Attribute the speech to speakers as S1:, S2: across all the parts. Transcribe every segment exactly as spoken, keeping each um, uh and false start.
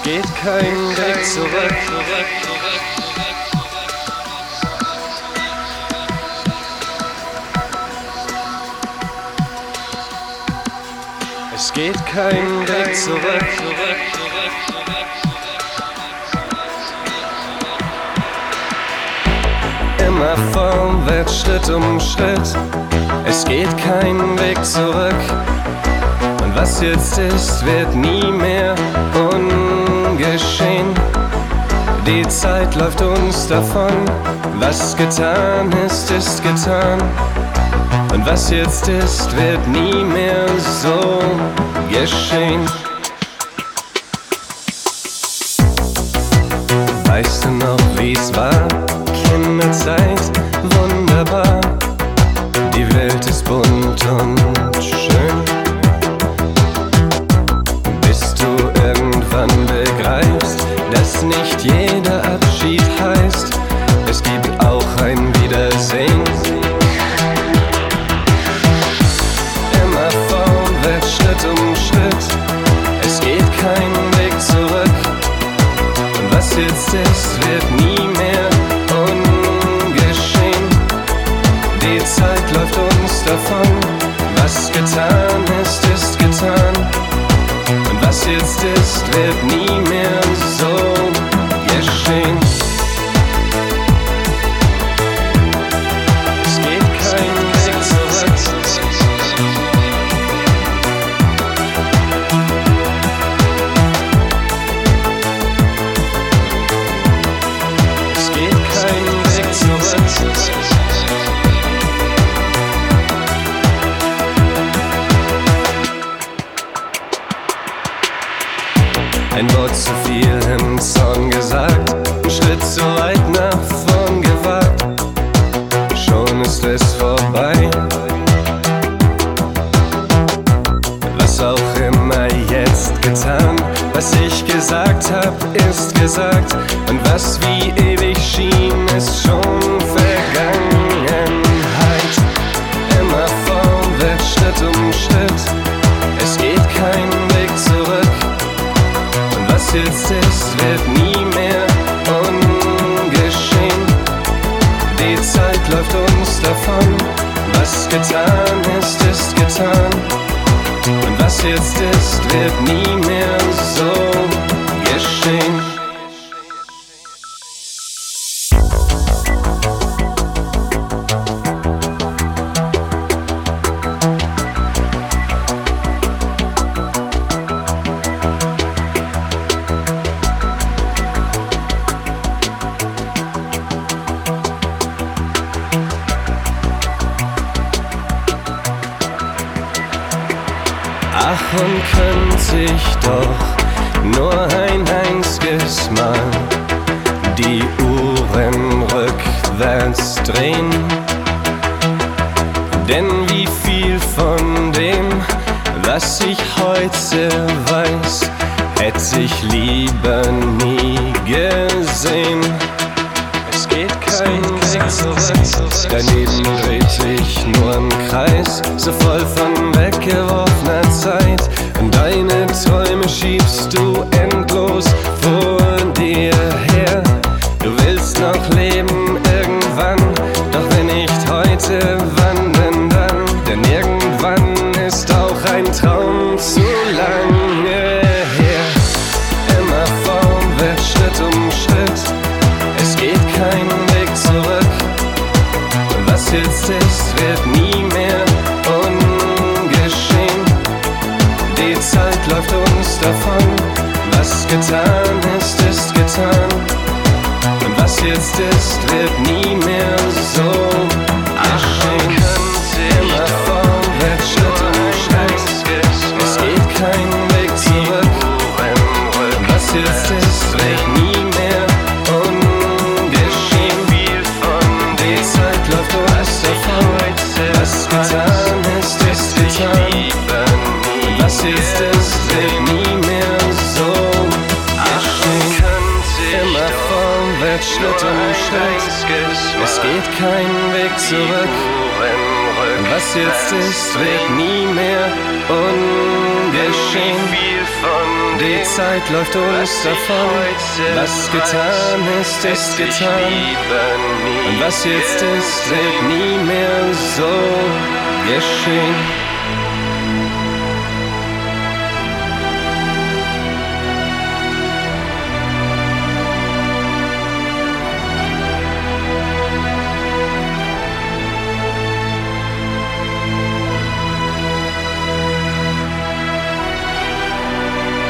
S1: geht kein Weg zurück. Es geht kein Weg zurück. Immer vorwärts, Schritt um Schritt. Es geht kein Weg zurück. Und was jetzt ist, wird nie mehr ungeschehen. Die Zeit läuft uns davon. Was getan ist, ist getan. Und was jetzt ist, wird nie mehr so geschehen. Weißt du noch, wie's war? Kinderzeit, wunderbar. Die Welt ist bunt und schön. Bis du irgendwann begreifst, dass nicht jeder Abschied heißt, es gibt auch ein Wiedersehen. Immer vorwärts, Schritt um Schritt. Es geht kein Weg zurück. Und was jetzt ist, wird nie mehr ungeschehen. Die Zeit läuft uns davon. Was getan ist, ist getan. Und was jetzt ist, wird nie mehr so geschehen. Es geht kein Weg zurück. Es geht kein Weg zurück. Ein Wort zu viel im Zorn gesagt, ein Schritt zu weit nach vorn gewagt, schon ist es vorbei. Was auch immer jetzt getan, was ich gesagt hab, ist gesagt. Und was wie ewig schien, ist schon Vergangenheit. Immer vorwärts, Schritt um Schritt. Es geht kein Weg zurück. Was jetzt ist, wird nie mehr ungeschehen. Die Zeit läuft uns davon. Was getan ist, ist getan. Und was jetzt ist, wird nie mehr so geschehen. Ach, und könnte ich doch nur ein einziges Mal die Uhren rückwärts drehen. Denn wie viel von dem, was ich heute weiß, hätte ich lieber nie gesehen. Es geht kein Weg zurück. Daneben dreht sich nur im Kreis, so voll von weggeworfener Zeit. Und deine Träume schiebst du endlos vor dir her. Du willst noch leben irgendwann, doch wenn nicht heute, wann denn dann? Denn irgendwann ist auch ein Traum zu lange her. Immer vorwärts, Schritt um Schritt. Es geht kein Weg zurück. Und was jetzt ist, wird nie mehr ungeschehen. Die Zeit läuft uns davon. Was getan ist, ist getan. Und was jetzt ist, wird nie mehr so geschehen. Immer vorwärts, Schritt um Schritt. Es geht kein Weg zurück. Und was jetzt ist, wird nie mehr ungeschehen. Die Zeit läuft uns davon. Was getan ist, ist getan. Und was jetzt ist, wird nie mehr so geschehen. Immer vorwärts, Schritt um Schritt. Es geht kein Weg zurück. Und was jetzt ist, wird nie mehr ungeschehen. Die Zeit läuft uns davon. Was getan ist, ist getan. Und was jetzt ist, wird nie mehr so geschehen.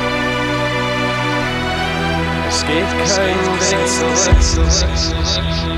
S1: Es geht kein Weg zurück.